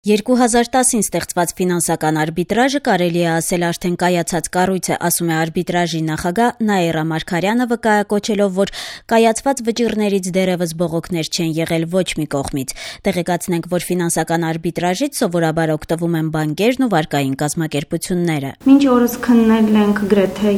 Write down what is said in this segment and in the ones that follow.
2010-ին ստեղծված ֆինանսական արբիտրաժը կարելի է ասել արդեն կայացած կառույց է, ասում է արբիտրաժի նախագահ Նաիրա Մարգարյանը, վկայակոչելով, որ կայացված վճիռներից դեռևս բողոքներ չեն եղել ոչ մի կողմից։ Տեղեկացնենք, որ ֆինանսական արբիտրաժից սովորաբար օգտվում են բանկերն ու վարկային կազմակերպությունները։ Մինչ օրս քննել ենք գրեթե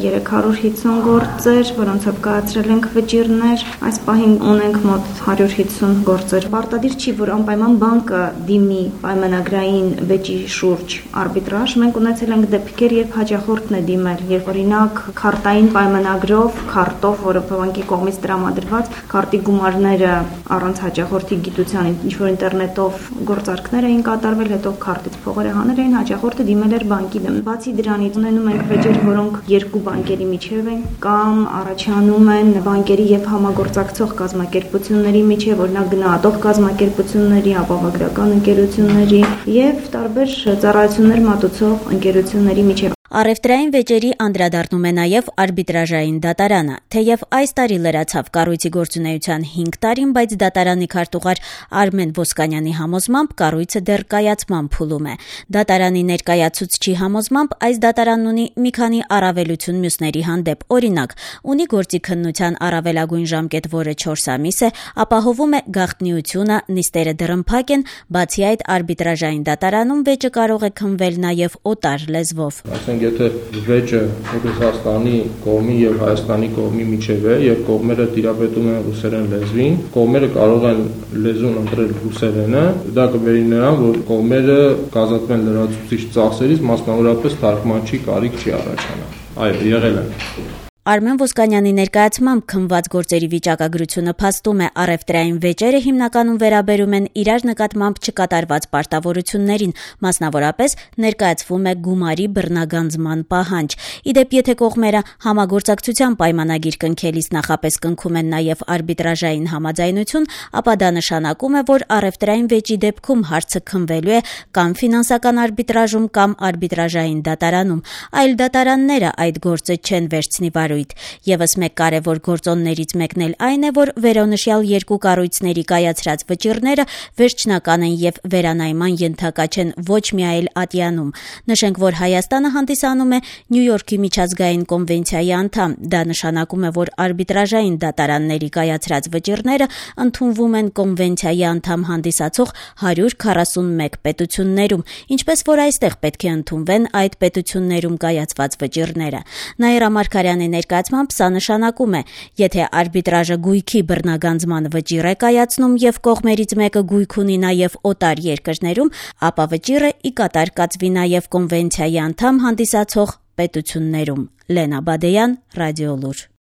350 գործեր, որոնցով կայացրել ենք վճիռներ, այս պահին ունենք մոտ 150 գործեր։ Պարտադիր չի, որ անպայման բանկը դիմի պայմանագրային վեճի շուրջ արբիտրաժ։ Մենք ունեցել ենք դեպքեր, երբ հաճախորդն է դիմել, երբ օրինակ քարտային պայմանագրով, քարտով, որը բանկի կողմից տրամադրված, քարտի գումարները առանց հաճախորդի գիտության ինչ-որ ինտերնետով գործարքներ էին կատարվել, հետո քարտից փողերը հանել էին, հաճախորդը դիմել էր բանկի դեմ։ Բացի դրանից ունենում ենք վեճեր, որոնք երկու բանկերի միջև են կամ առաջանում են բանկերի եւ համագործակցող կազմակերպությունների միջև, օրինակ գնահատող կազմակերպությունների, ապահովագրական ընկերությունների եւ տարբեր ծառայություններ մատուցող ընկերությունների միջև։ Առևտրային վեճերի անդրադառնում է նաև արբիտրաժային դատարանը։ Թեև այս տարի լրացավ կառույցի գործունեության 5 տարին, բայց դատարանի քարտուղար Արմեն Ոսկանյանի համոզմամբ կառույցը դեռ կայացման փուլում է։ Դատարանի ներկայացուցչի համոզմամբ այս դատարանն ունի մի քանի առավելություն մյուսների հանդեպ։ Օրինակ, ունի գործի քննության առավելագույն ժամկետ, որը 4 ամիս է, ապահովում է գաղտնիությունը, նիստերը դռնփակ են, բացի այդ արբիտրաժային դատարանում վեճը կարող է քննվել նաև օտար լեզվով։ Եթե վեճը Ռուսաստանի կողմի եւ Հայաստանի կողմի միջև է եւ կողմերը տիրապետում են ռուսերեն լեզվին, կողմերը կարող են լեզուն ընտրել ռուսերենը, դա կբերի նրան, որ կողմերը կազատվեն լրացուցիչ ծախսերից, մասնավորապես թարգմանչի կարիք չի առաջանա։ Այո, եղել է։ Արմեն Ոսկանյանի ներկայացմամբ քննված գործերի վիճակագրությունը փաստում է, առևտրային վեճերը հիմնականում վերաբերում են իրար նկատմամբ չկատարված պարտավորություններին, մասնավորապես ներկայացվում է գումարի բռնագանձման պահանջ։ Իդեպ, եթե կողմերը համագործակցության պայմանագիր կնքելիս նախապես կնքում են նաև արբիտրաժային համաձայնություն, ապա դա նշանակում է, որ առևտրային վեճի դեպքում հարցը քննվելու է կամ ֆինանսական արբիտրաժում կամ արբիտրաժային դատարանում։ Այլ դատարանները այդ գործը չեն վերցնի վարույթ։ Եվս մեկ կարևոր գործոններից մեկն էլ այն է, որ վերոնշյալ երկու կառույցների կայացրած վճիռները վերջնական են եւ վերանայման ենթակա չեն ոչ մի այլ ատյանում։ Նշենք, որ Հայաստանը հանդիսանում է Նյու Յորքի միջազգային կոնվենցիայի անդամ։ Դա նշանակում է, որ արբիտրաժային դատարանների կայացրած վճիռները ընդունվում են կոնվենցիայի անդամ հանդիսացող 141 պետություններում, ինչպես որ այստեղ պետք է ընդունվեն այդ պետություններում կայացված վճիռները։ Նաիրա Մարգարյանի ներկայացմամբ սա նշանակում է, եթե արբիտրաժը գույքի բռնագանձման վճիռ է կայացնում եւ կողմերից մեկը գույք ունի նաեւ օտար երկրներում, ապա վճիռը ի կատար կացվի նաեւ կոնվենցիայի անդամ հանդիսացող պետություններում։ Լենա Բադեյան, Ռադիոլուր։